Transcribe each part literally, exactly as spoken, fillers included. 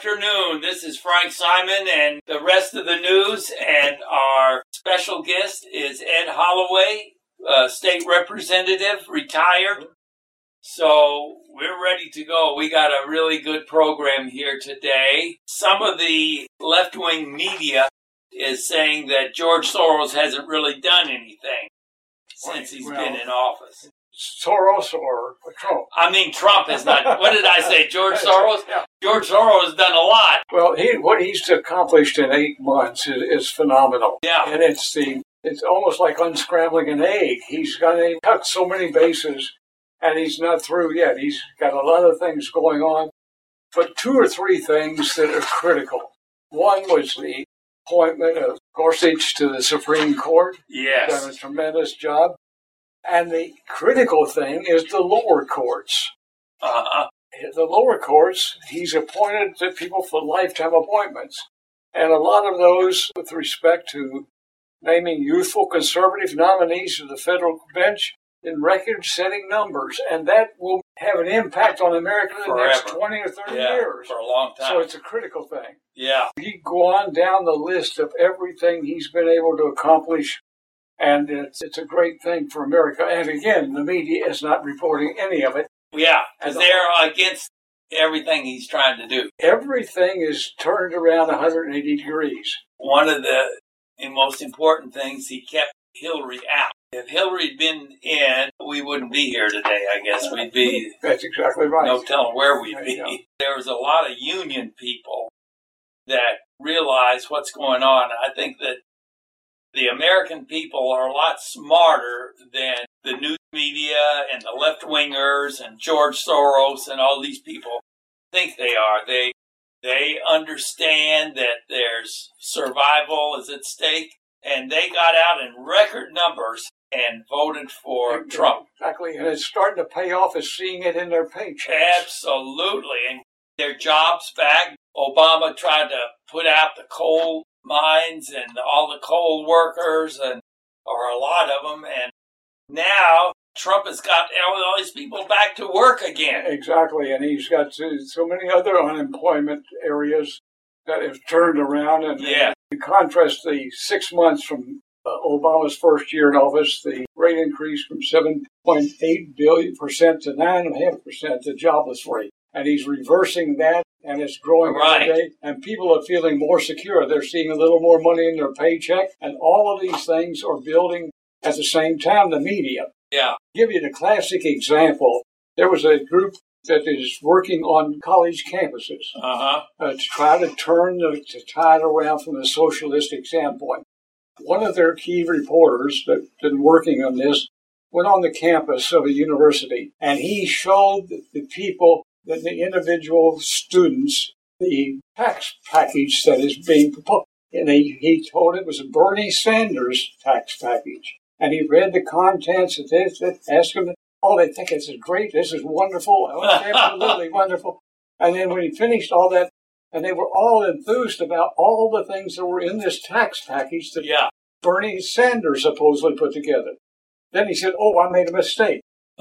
afternoon. This is Frank Simon and the rest of the news, and our special guest is Ed Holloway, uh, state representative, retired. So we're ready to go. We got a really good program here today. Some of the left-wing media is saying that George Soros hasn't really done anything since he's well, been in office. Soros or Trump? I mean, Trump is not. What did I say? George Soros? Yeah. George Soros has done a lot. Well, he, what he's accomplished in eight months is, is phenomenal. Yeah. And it's the it's almost like unscrambling an egg. He's got to cut so many bases, and he's not through yet. He's got a lot of things going on, but two or three things that are critical. One was the appointment of Gorsuch to the Supreme Court. Yes. He's done a tremendous job. And the critical thing is the lower courts. Uh-huh. The lower courts, he's appointed to people for lifetime appointments. And a lot of those with respect to naming youthful conservative nominees to the federal bench in record-setting numbers. And that will have an impact on America in the Forever. next twenty or thirty yeah, years. For a long time. So it's a critical thing. Yeah. You go on down the list of everything he's been able to accomplish. And it's it's a great thing for America. And again, the media is not reporting any of it. Yeah, because they're against everything he's trying to do. Everything is turned around one hundred eighty degrees. One of the most important things, he kept Hillary out. If Hillary had been in, we wouldn't be here today, I guess. We'd be... That's exactly right. No telling where we'd be. Yeah. There was a lot of union people that realize what's going on. I think that the American people are a lot smarter than the news media and the left-wingers and George Soros and all these people think they are. They they understand that there's survival is at stake, and they got out in record numbers and voted for exactly. Trump. Exactly, and it's starting to pay off as seeing it in their paychecks. Absolutely, and their jobs back. Obama tried to put out the coal mines and all the coal workers, and or a lot of them, and now Trump has got all these people back to work again. Exactly, and he's got so many other unemployment areas that have turned around. And yeah. in contrast, the six months from uh, Obama's first year in office, the rate increased from seven point eight billion percent to nine point five percent, the jobless rate. And he's reversing that, and it's growing right. every day. And people are feeling more secure. They're seeing a little more money in their paycheck. And all of these things are building at the same time the media. Yeah. I'll give you the classic example. There was a group that is working on college campuses uh-huh. uh, to try to turn the to tide around from the socialistic standpoint. One of their key reporters that's been working on this went on the campus of a university, and he showed the people, that the individual students, the tax package that is being proposed. And he, he told it was a Bernie Sanders tax package. And he read the contents of this, asked them, oh, they think it's great, this is wonderful, oh, it's absolutely wonderful. And then when he finished all that, and they were all enthused about all the things that were in this tax package that yeah. Bernie Sanders supposedly put together. Then he said, oh, I made a mistake.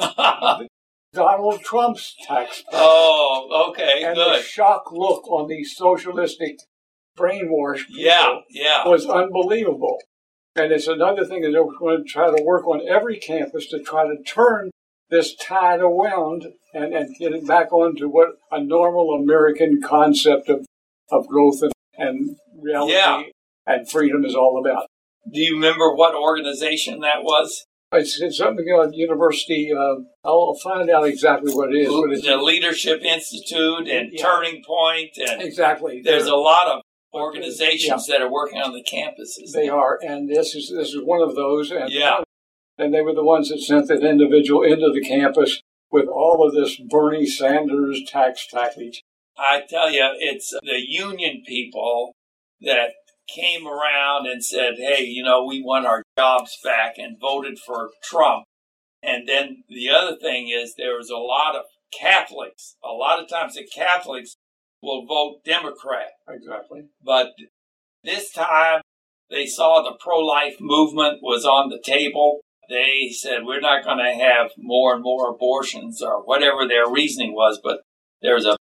Donald Trump's tax package. Oh, okay, and good. And the shock look on these socialistic brainwashed people yeah, yeah. was unbelievable. And it's another thing that they're going to try to work on every campus to try to turn this tide around and, and get it back onto what a normal American concept of, of growth and, and reality yeah. and freedom is all about. Do you remember what organization that was? It's, it's something on university. Uh, I'll find out exactly what it is. But it's, the Leadership Institute and yeah. Turning Point, and exactly. There's They're, a lot of organizations yeah. that are working on the campuses. They are, and this is this is one of those. And, yeah. and they were the ones that sent that individual into the campus with all of this Bernie Sanders tax package. I tell you, it's the union people that came around and said, hey, you know, we want our jobs back, and voted for Trump. And then the other thing is there was a lot of Catholics. A lot of times the Catholics will vote Democrat. Exactly. But this time they saw the pro-life movement was on the table. They said, we're not going to have more and more abortions, or whatever their reasoning was, but there's a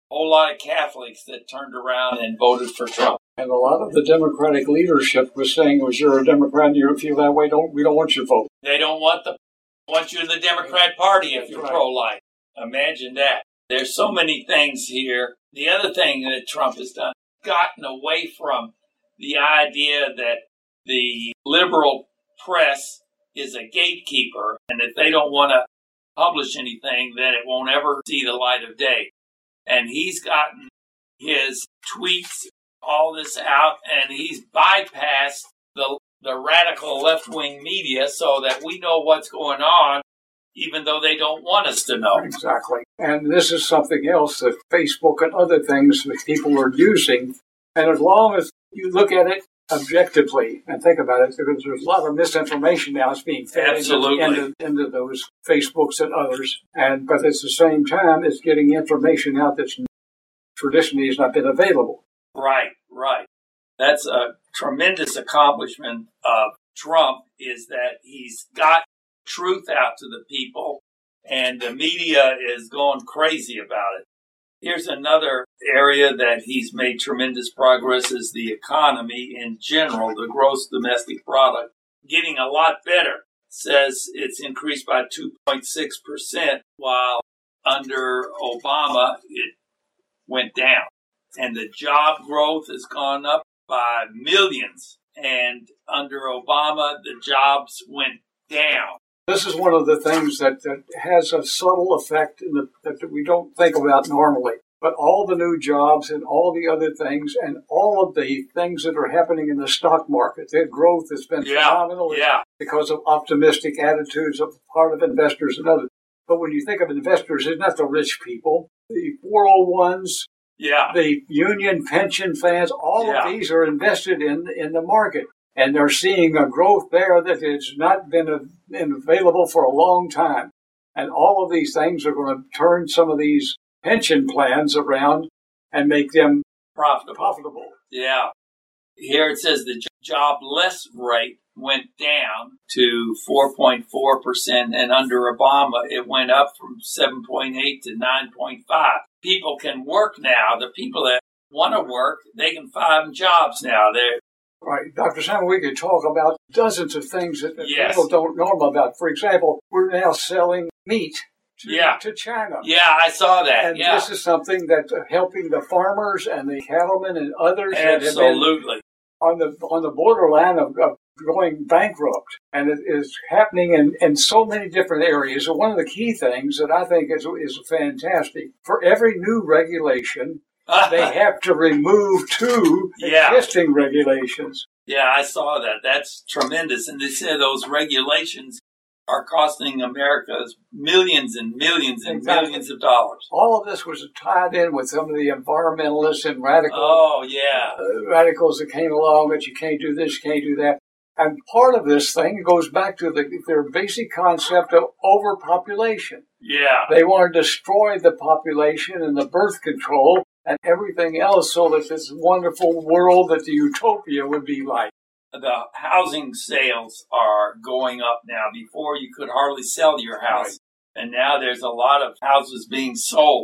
whole lot of Catholics that turned around and voted for Trump. And a lot of the Democratic leadership was saying, "Was you're a Democrat and you feel that way? Don't we don't want your vote." They don't want the want you in the Democrat Party if That's you're right. pro-life. Imagine that. There's so many things here. The other thing that Trump has done, gotten away from the idea that the liberal press is a gatekeeper, and if they don't want to publish anything, then it won't ever see the light of day. And he's gotten his tweets, all this out, and he's bypassed the the radical left-wing media so that we know what's going on, even though they don't want us to know. Exactly. And this is something else that Facebook and other things that people are using. And as long as you look at it objectively and think about it, because there's a lot of misinformation now that's being fed Absolutely. into, into those Facebooks and others. And but at the same time, it's getting information out that's traditionally has not been available. Right, right. That's a tremendous accomplishment of Trump, is that he's got truth out to the people, and the media is going crazy about it. Here's another area that he's made tremendous progress is the economy in general, the gross domestic product, getting a lot better. Says it's increased by two point six percent, while under Obama it went down. And the job growth has gone up by millions. And under Obama, the jobs went down. This is one of the things that, that has a subtle effect in the, that we don't think about normally. But all the new jobs and all the other things and all of the things that are happening in the stock market, their growth has been Yeah, phenomenal yeah. because of optimistic attitudes of part of investors and others. But when you think of investors, it's not the rich people. The four oh ones, Yeah, the union pension plans, all Yeah. of these are invested in in the market. And they're seeing a growth there that has not been, a, been available for a long time. And all of these things are going to turn some of these pension plans around and make them profitable. profitable. Yeah. Here it says the jobless rate went down to four point four percent, and under Obama it went up from seven point eight to nine point five. People can work now. The people that want to work, they can find jobs now. They're Right. Doctor Simon, we could talk about dozens of things that, that Yes. people don't know about. For example, we're now selling meat to, Yeah. to China. Yeah, I saw that. And yeah, this is something that's helping the farmers and the cattlemen and others that have been absolutely. on the on the borderline of, of going bankrupt. And it is happening in, in so many different areas. So one of the key things that I think is is fantastic, for every new regulation, they have to remove two Yeah. existing regulations. Yeah, I saw that. That's tremendous. And they say those regulations are costing America millions and millions and Exactly. millions of dollars. All of this was tied in with some of the environmentalists and radical Oh, yeah. uh, radicals that came along that you can't do this, you can't do that. And part of this thing goes back to the, their basic concept of overpopulation. Yeah. They want to destroy the population and the birth control and everything else so that this wonderful world that the utopia would be like. The housing sales are going up now. Before, you could hardly sell your house. And now there's a lot of houses being sold.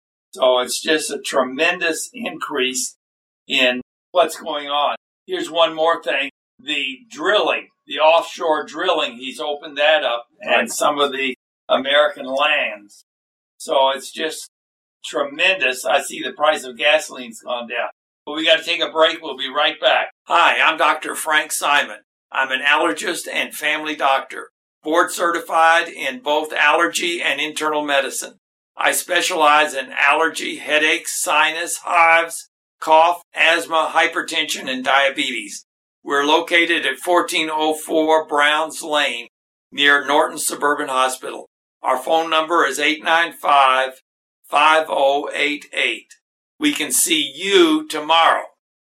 So it's just a tremendous increase in what's going on. Here's one more thing. The drilling, the offshore drilling, he's opened that up, and Right. some of the American lands. So it's just tremendous. I see the price of gasoline's gone down. But we got to take a break. We'll be right back. Hi, I'm Doctor Frank Simon. I'm an allergist and family doctor, board certified in both allergy and internal medicine. I specialize in allergy, headaches, sinus, hives, cough, asthma, hypertension, and diabetes. We're located at fourteen oh four Browns Lane near Norton Suburban Hospital. Our phone number is eight nine five, five oh eight eight. We can see you tomorrow.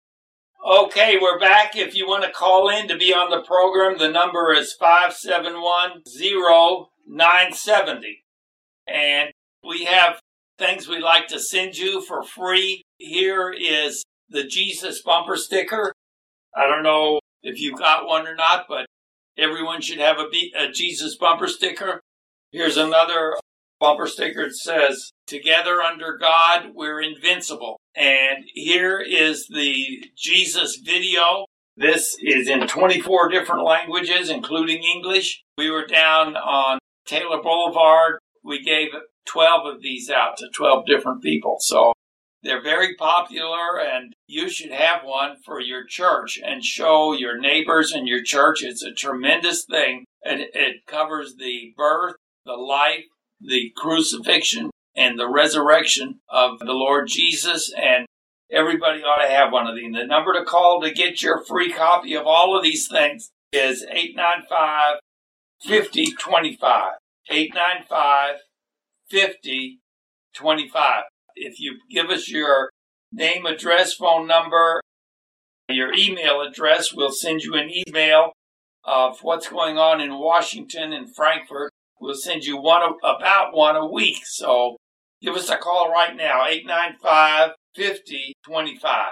Okay, we're back. If you want to call in to be on the program, the number is five seven one, oh nine seven oh. And we have things we'd like to send you for free. Here is the Jesus bumper sticker. I don't know if you've got one or not, but everyone should have a, B- a Jesus bumper sticker. Here's another bumper sticker that says, "Together under God, we're invincible." And here is the Jesus video. This is in twenty-four different languages, including English. We were down on Taylor Boulevard. We gave twelve of these out to twelve different people. So they're very popular, and you should have one for your church and show your neighbors and your church. It's a tremendous thing. It, it covers the birth, the life, the crucifixion, and the resurrection of the Lord Jesus, and everybody ought to have one of these. The number to call to get your free copy of all of these things is eight nine five, five zero two five. eight nine five, five zero two five. If you give us your name, address, phone number, your email address, we'll send you an email of what's going on in Washington and Frankfurt. We'll send you one about one a week. So give us a call right now, eight nine five, five zero two five.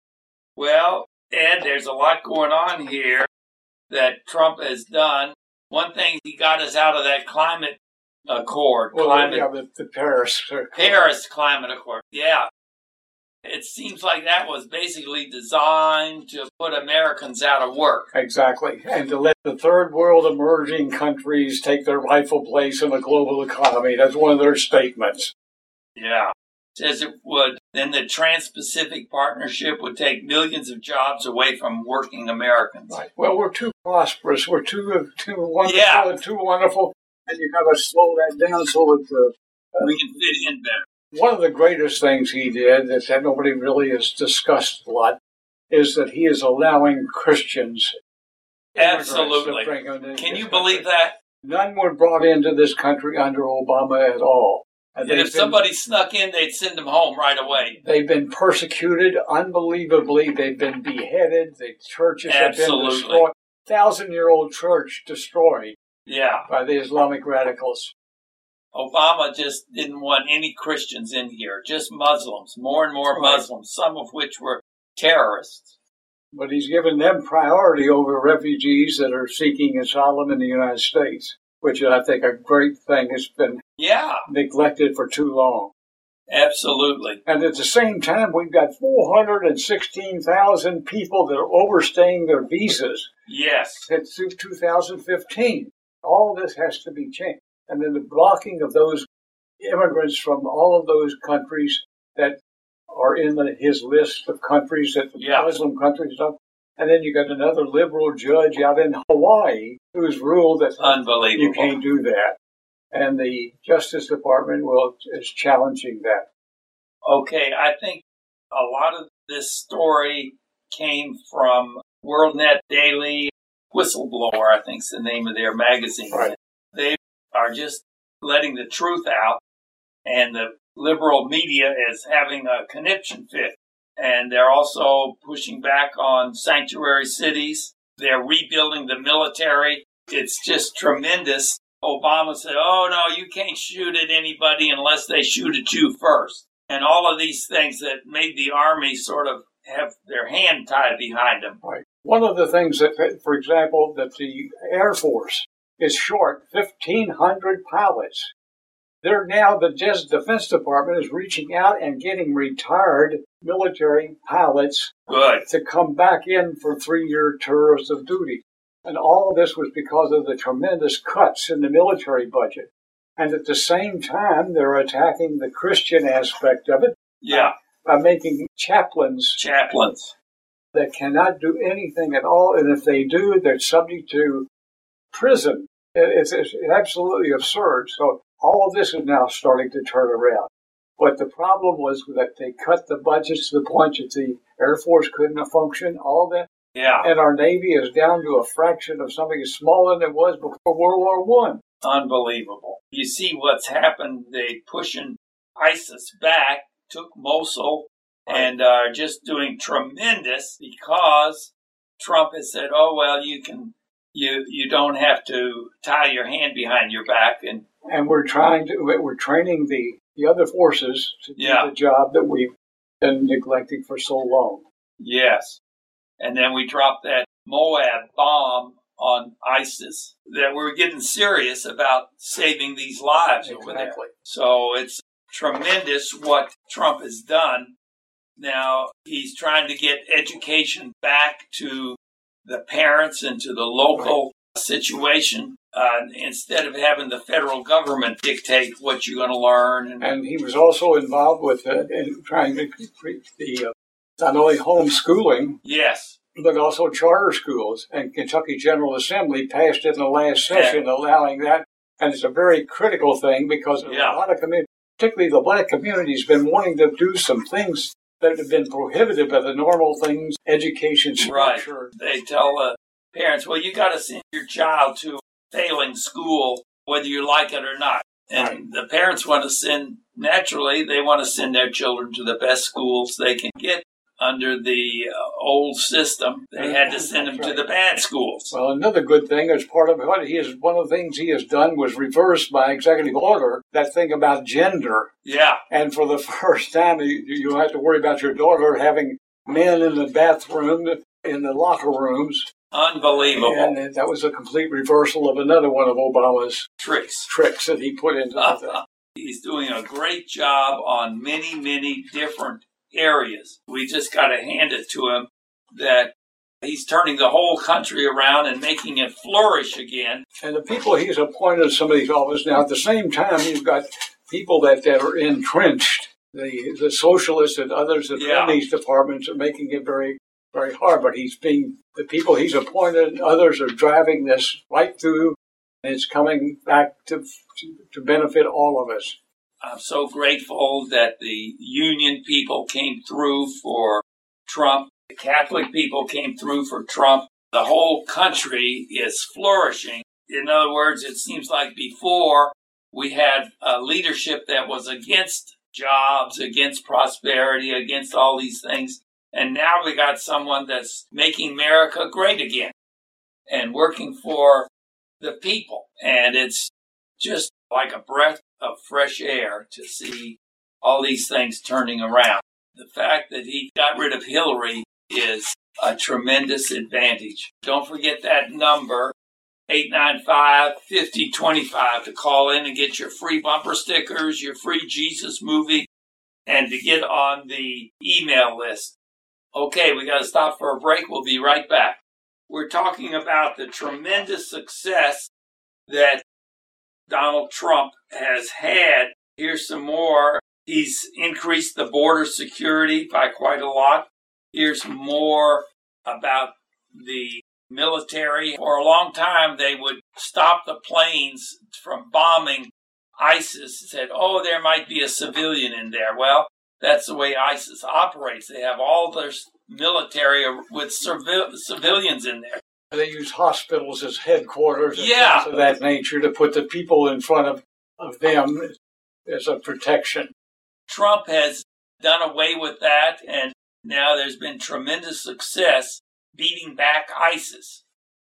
Well, Ed, there's a lot going on here that Trump has done. One thing, he got us out of that climate accord. Well, climate, yeah, the, the Paris. Paris Climate Accord. Yeah. It seems like that was basically designed to put Americans out of work. Exactly. And to let the third world emerging countries take their rightful place in the global economy. That's one of their statements. Yeah. Says it would. Then the Trans-Pacific Partnership would take millions of jobs away from working Americans. Right. Well, we're too prosperous. We're too, too wonderful yeah. and too wonderful. And you've got to slow that down so that the, uh, we can fit in better. One of the greatest things he did that nobody really has discussed a lot is that he is allowing Christians. Absolutely. Can you believe that? None were brought into this country under Obama at all. And if been, somebody snuck in, they'd send them home right away. They've been persecuted unbelievably. They've been beheaded. The churches Absolutely. have been destroyed. Thousand-year-old church destroyed yeah. by the Islamic radicals. Obama just didn't want any Christians in here, just Muslims, more and more right. Muslims, some of which were terrorists. But he's given them priority over refugees that are seeking asylum in the United States, which is, I think, a great thing. It's been yeah. neglected for too long. Absolutely. And at the same time, we've got four hundred sixteen thousand people that are overstaying their visas. Yes. It's through two thousand fifteen. All this has to be changed. And then the blocking of those immigrants from all of those countries that are in the, his list of countries, that the yeah. Muslim countries stuff. And then you got another liberal judge out in Hawaii who's ruled that Unbelievable. You can't do that. And the Justice Department will is challenging that. Okay, I think a lot of this story came from WorldNet Daily. Whistleblower, I think is the name of their magazine. Right. They are just letting the truth out, and the liberal media is having a conniption fit. And they're also pushing back on sanctuary cities. They're rebuilding the military. It's just tremendous. Obama said, oh, no, you can't shoot at anybody unless they shoot at you first. And all of these things that made the Army sort of have their hand tied behind them. Right. One of the things that, for example, that the Air Force is short fifteen hundred pilots. They're now, the Defense Department is reaching out and getting retired military pilots Good. to come back in for three-year tours of duty. And all of this was because of the tremendous cuts in the military budget. And at the same time, they're attacking the Christian aspect of it. Yeah. By, by making chaplains. Chaplains. That cannot do anything at all. And if they do, they're subject to prison. It's, it's absolutely absurd. So all of this is now starting to turn around. But the problem was that they cut the budgets to the point that the Air Force couldn't function, all that. Yeah. And our Navy is down to a fraction of something smaller than it was before World War One. Unbelievable. You see what's happened. They pushing ISIS back, took Mosul, and are uh, just doing tremendous because Trump has said, oh, well, you can, you you don't have to tie your hand behind your back. And and we're trying to, we're training the, the other forces to do yeah. the job that we've been neglecting for so long. Yes. And then we dropped that Moab bomb on ISIS that we're getting serious about saving these lives Exactly. over there. So it's tremendous what Trump has done. Now, he's trying to get education back to the parents and to the local right. situation uh, instead of having the federal government dictate what you're going to learn. And, and he was also involved with uh, in trying to create the uh, not only homeschooling, yes, but also charter schools. And Kentucky General Assembly passed it in the last session, yeah. allowing that. And it's a very critical thing because yeah. a lot of communities, particularly the black community, has been wanting to do some things that have been prohibited by the normal things, education structure. Right. They tell the parents, well, you got to send your child to failing school, whether you like it or not. And right. the parents want to send, naturally, they want to send their children to the best schools they can get. Under the uh, old system, they had to send them right. to the bad schools. Well, another good thing as part of what he is, one of the things he has done was reversed by executive order that thing about gender. Yeah. And for the first time, you, you don't have to worry about your daughter having men in the bathroom, in the locker rooms. Unbelievable. And that was a complete reversal of another one of Obama's tricks tricks that he put into uh, the He's doing a great job on many, many different areas. We just got to hand it to him that he's turning the whole country around and making it flourish again. And the people he's appointed to some of these offices now, at the same time, you've got people that, that are entrenched. The the socialists and others that yeah. run these departments are making it very, very hard. But he's being, the people he's appointed and others are driving this right through, and it's coming back to to, to benefit all of us. I'm so grateful that the union people came through for Trump. The Catholic people came through for Trump. The whole country is flourishing. In other words, it seems like before we had a leadership that was against jobs, against prosperity, against all these things. And now we got someone that's making America great again and working for the people. And it's just like a breath of fresh air to see all these things turning around. The fact that he got rid of Hillary is a tremendous advantage. Don't forget that number, eight nine five, five oh two five, to call in and get your free bumper stickers, your free Jesus movie, and to get on the email list. Okay, we got to stop for a break. We'll be right back. We're talking about the tremendous success that Donald Trump has had. Here's some more. He's increased the border security by quite a lot. Here's more about the military. For a long time, they would stop the planes from bombing ISIS and said, oh, there might be a civilian in there. Well, that's the way ISIS operates. They have all their military with civil- civilians in there. They use hospitals as headquarters and yeah. things of that nature to put the people in front of, of them as a protection. Trump has done away with that, and now there's been tremendous success beating back ISIS.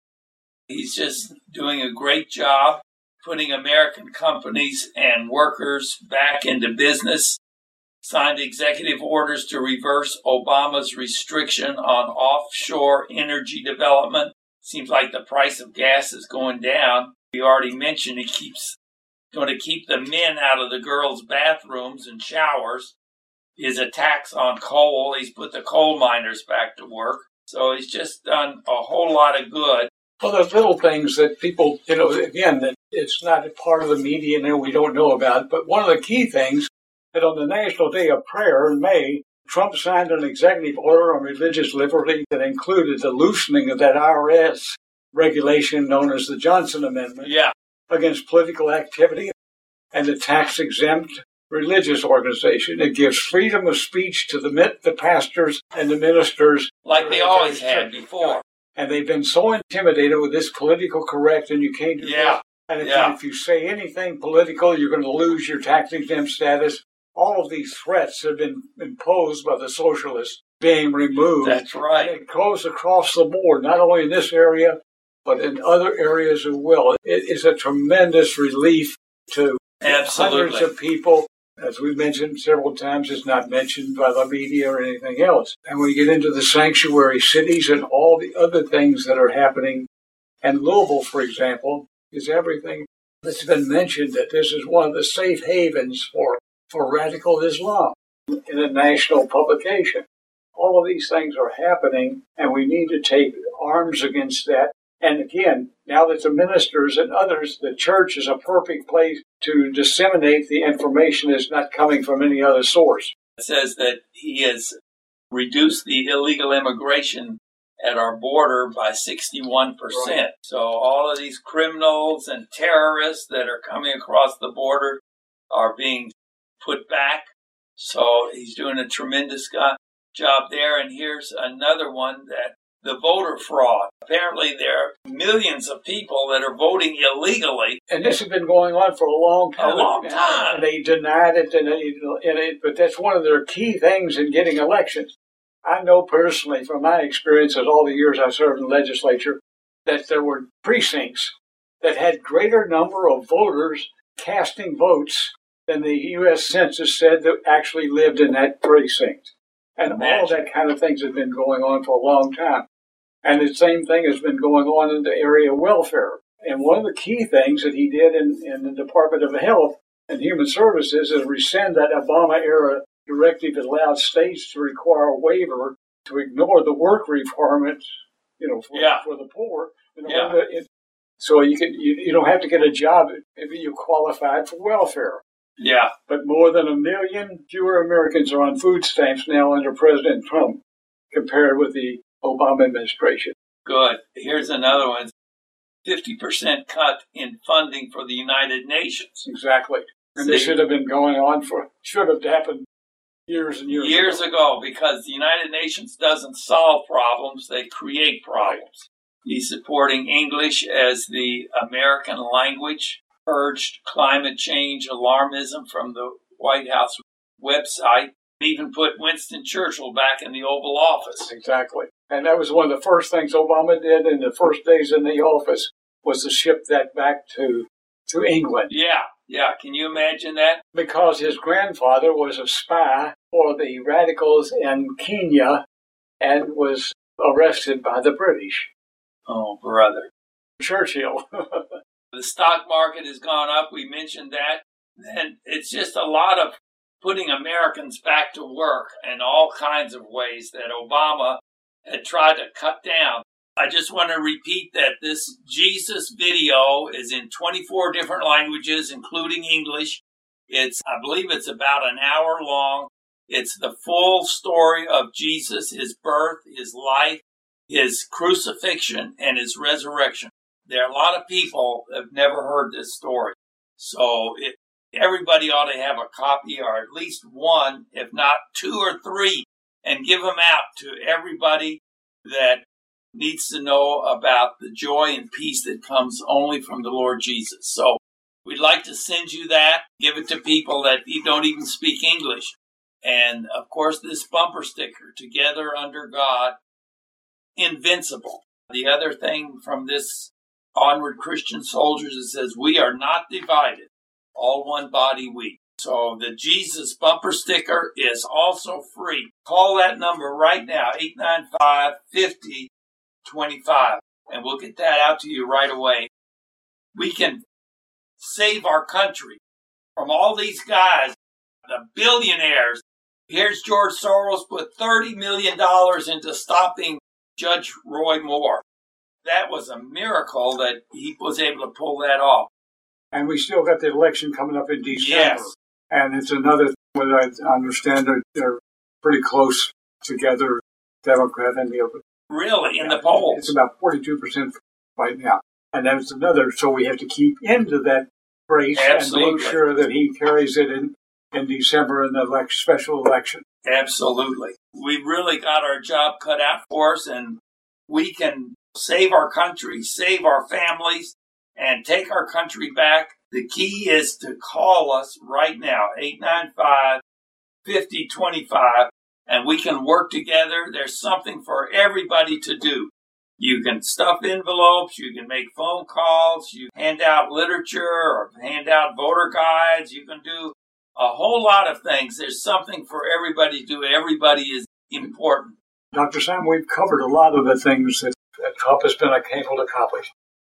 He's just doing a great job putting American companies and workers back into business. Signed executive orders to reverse Obama's restriction on offshore energy development. Seems like the price of gas is going down. We already mentioned he keeps going to keep the men out of the girls' bathrooms and showers. His attacks on coal, he's put the coal miners back to work. So he's just done a whole lot of good. Well, there's little things that people, you know, again, that it's not a part of the media and we don't know about. But one of the key things that on the National Day of Prayer in May, Trump signed an executive order on religious liberty that included the loosening of that I R S regulation known as the Johnson Amendment yeah. against political activity and the tax-exempt religious organization. It gives freedom of speech to the, the pastors and the ministers. Like they always had before. And they've been so intimidated with this political correct and you can't do yeah. that. And if, yeah. you, if you say anything political, you're going to lose your tax-exempt status. All of these threats have been imposed by the socialists being removed. That's right. And it goes across the board, not only in this area, but in other areas as well. It is a tremendous relief to Absolutely. hundreds of people. As we've mentioned several times, it's not mentioned by the media or anything else. And we get into the sanctuary cities and all the other things that are happening. And Louisville, for example, is everything that's been mentioned, that this is one of the safe havens for, for radical Islam in a national publication. All of these things are happening, and we need to take arms against that. And again, now that the ministers and others, the church is a perfect place to disseminate the information that's not coming from any other source. It says that he has reduced the illegal immigration at our border by sixty-one percent. Right. So all of these criminals and terrorists that are coming across the border are being put back. So he's doing a tremendous job there. And here's another one, that the voter fraud. Apparently there are millions of people that are voting illegally. And this has been going on for a long time. A long time. And they denied it, and, they, and it, but that's one of their key things in getting elections. I know personally from my experiences, all the years I served in the legislature, that there were precincts that had greater number of voters casting votes than the U S Census said that actually lived in that precinct. And Imagine. all that kind of things has been going on for a long time. And the same thing has been going on in the area of welfare. And one of the key things that he did in, in the Department of Health and Human Services is rescind that Obama-era directive that allowed states to require a waiver to ignore the work requirements, you know, for, yeah. for the poor. In yeah. order to, it, so you can you, you don't have to get a job if you qualified for welfare. Yeah. But more than a million fewer Americans are on food stamps now under President Trump compared with the Obama administration. Good. Here's another one. fifty percent cut in funding for the United Nations. Exactly. And See, this should have been going on for, should have happened years and years, years ago. ago. Because the United Nations doesn't solve problems, they create problems. He's supporting English as the American language, urged climate change alarmism from the White House website, even put Winston Churchill back in the Oval Office. Exactly. And that was one of the first things Obama did in the first days in the office, was to ship that back to, to England. Yeah. Yeah, can you imagine that? Because his grandfather was a spy for the radicals in Kenya and was arrested by the British. Oh, brother. Churchill. The stock market has gone up. We mentioned that. And it's just a lot of putting Americans back to work in all kinds of ways that Obama had tried to cut down. I just want to repeat that this Jesus video is in twenty-four different languages, including English. It's, I believe it's about an hour long. It's the full story of Jesus, his birth, his life, his crucifixion, and his resurrection. There are a lot of people that have never heard this story. So it, everybody ought to have a copy, or at least one, if not two or three, and give them out to everybody that needs to know about the joy and peace that comes only from the Lord Jesus. So we'd like to send you that, give it to people that don't even speak English. And, of course, this bumper sticker, Together Under God, invincible. The other thing from this Onward Christian Soldiers, it says, we are not divided, all one body we. So the Jesus bumper sticker is also free. Call that number right now, eight nine five, five zero, twenty-five, and we'll get that out to you right away. We can save our country from all these guys, the billionaires. Here's George Soros put thirty million dollars into stopping Judge Roy Moore. That was a miracle that he was able to pull that off. And we still got the election coming up in December. Yes. And it's another, what I understand, they're, they're pretty close together, Democrat and the other. Really? In the polls? It's about forty-two percent right now. And that's another, so we have to keep into that race Absolutely. and make sure that he carries it in, in December in the elect, special election. Absolutely. We really got our job cut out for us, and we can save our country, save our families, and take our country back. The key is to call us right now, eight nine five, five zero, two five, and we can work together. There's something for everybody to do. You can stuff envelopes, you can make phone calls, you hand out literature or hand out voter guides, you can do a whole lot of things. There's something for everybody to do. Everybody is important. Doctor Sam, we've covered a lot of the things that, that Trump has been able to accomplish.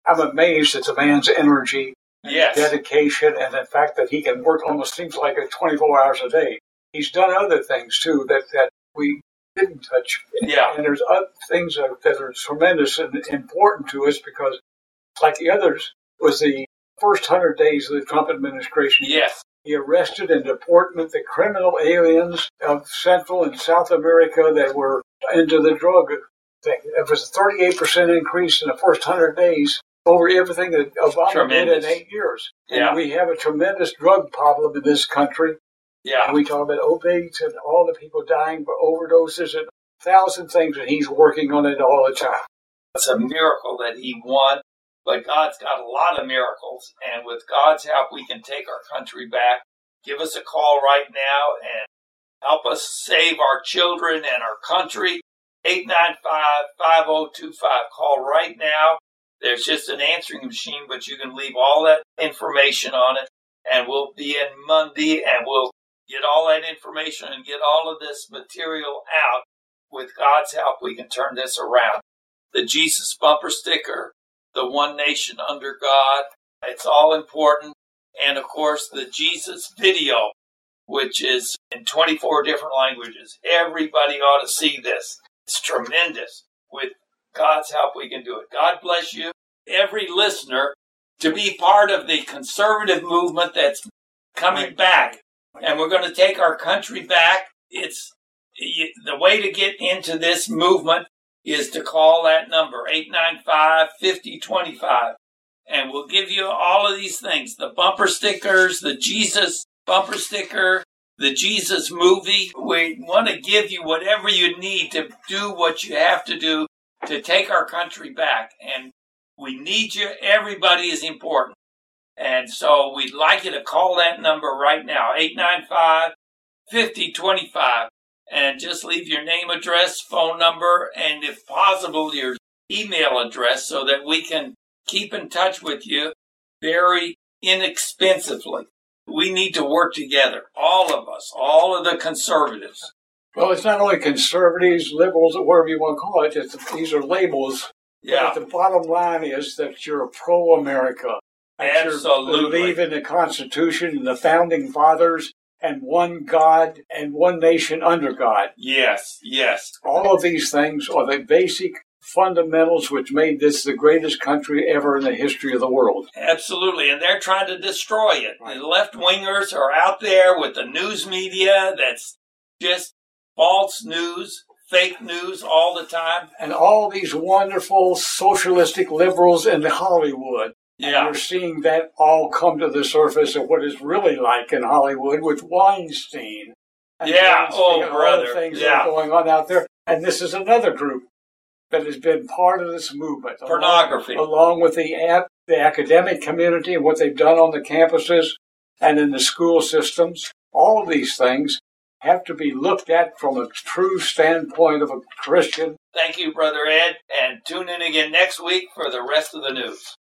I'm amazed at the man's energy, yes. dedication, and the fact that he can work almost seems like it twenty-four hours a day. He's done other things, too, that, that we didn't touch. Yeah. And there's other things that, that are tremendous and important to us because, like the others, was the first hundred days of the Trump administration. Yes. He arrested and deported the criminal aliens of Central and South America that were into the drug thing. It was a thirty-eight percent increase in the first hundred days over everything that Obama tremendous. did in eight years. Yeah. And we have a tremendous drug problem in this country. Yeah. And we talk about opiates and all the people dying for overdoses and a thousand things, and he's working on it all the time. It's a miracle that he won, but God's got a lot of miracles, and with God's help, we can take our country back. Give us a call right now and help us save our children and our country. eight nine five, five oh two five. Call right now. There's just an answering machine, but you can leave all that information on it, and we'll be in Monday, and we'll get all that information and get all of this material out. With God's help, we can turn this around. The Jesus bumper sticker, the One Nation Under God, it's all important. And, of course, the Jesus video, which is in twenty-four different languages. Everybody ought to see this. It's tremendous. With God's help, we can do it. God bless you, every listener, to be part of the conservative movement that's coming back. And we're going to take our country back. It's the way to get into this movement is to call that number, eight nine five, five oh two five. And we'll give you all of these things, the bumper stickers, the Jesus bumper sticker, the Jesus movie. We want to give you whatever you need to do what you have to do to take our country back. And we need you. Everybody is important. And so we'd like you to call that number right now, eight nine five, five oh two five. And just leave your name, address, phone number, and if possible, your email address so that we can keep in touch with you very inexpensively. We need to work together, all of us, all of the conservatives. Well, it's not only conservatives, liberals, or whatever you want to call it. It's, these are labels. Yeah. But the bottom line is that you're pro-America. That Absolutely. You believe in the Constitution and the Founding Fathers and one God and one nation under God. Yes, yes. All of these things are the basic fundamentals which made this the greatest country ever in the history of the world. Absolutely, and they're trying to destroy it. Right. The left-wingers are out there with the news media that's just false news, fake news all the time. And all these wonderful socialistic liberals in Hollywood. Yeah. And you're seeing that all come to the surface of what it's really like in Hollywood with Weinstein. And yeah, Weinstein oh, and brother. All the things yeah. that are going on out there. And this is another group that has been part of this movement. Pornography. Along, along with the, ap- the academic community and what they've done on the campuses and in the school systems. All of these things have to be looked at from a true standpoint of a Christian. Thank you, Brother Ed, and tune in again next week for the rest of the news.